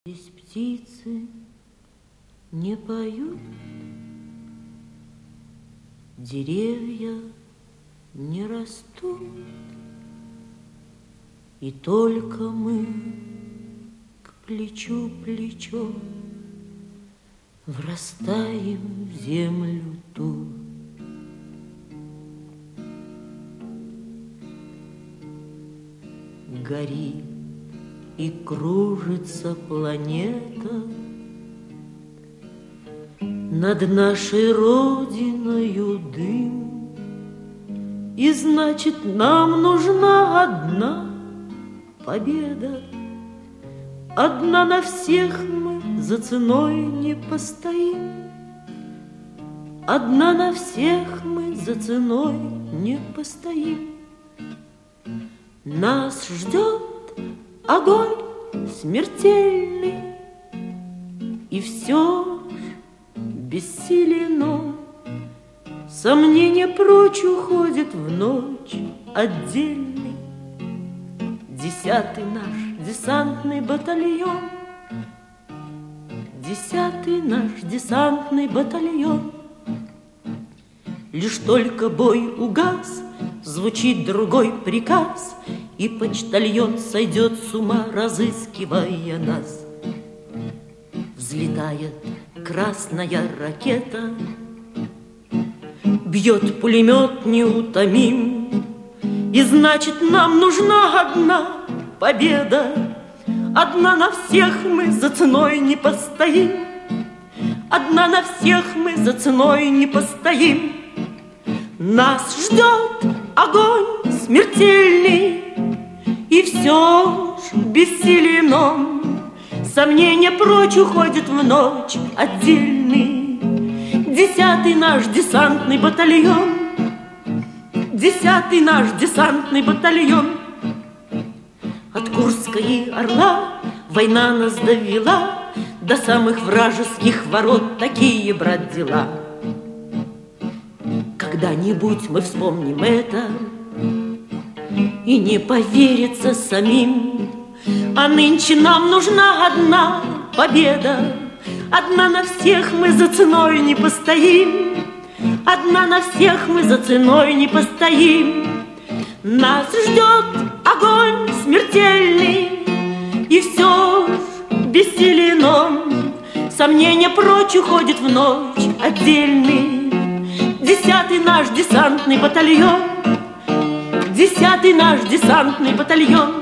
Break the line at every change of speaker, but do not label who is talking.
Здесь птицы не поют, деревья не растут, и только мы к плечу плечо врастаем в землю тут. Горит и кружится планета над нашей родиною дым, и значит, нам нужна одна победа. Одна на всех мы за ценой не постоим. Одна на всех мы за ценой не постоим. Нас ждет огонь смертельный, и все ж бессилен он. Сомнение прочь уходит в ночь отдельный. 10-й наш десантный батальон, 10-й наш десантный батальон. Лишь только бой угас, звучит другой приказ, и почтальон сойдет с ума, разыскивая нас. Взлетает красная ракета, бьет пулемет неутомим, и значит, нам нужна одна победа. Одна на всех мы за ценой не постоим. Одна на всех мы за ценой не постоим. Нас ждет огонь смертельный, и все ж бессилен он. Сомнение прочь уходит в ночь отдельный. 10-й наш десантный батальон, 10-й наш десантный батальон. От Курска и Орла война нас довела до самых вражеских ворот. Такие, брат, дела. Когда-нибудь мы вспомним это, и не поверится самим. А нынче нам нужна одна победа. Одна на всех мы за ценой не постоим. Одна на всех мы за ценой не постоим. Нас ждет огонь смертельный, и все ж бессилен он. Сомнение прочь уходит в ночь отдельный. 10-й наш десантный батальон, 10-й наш десантный батальон.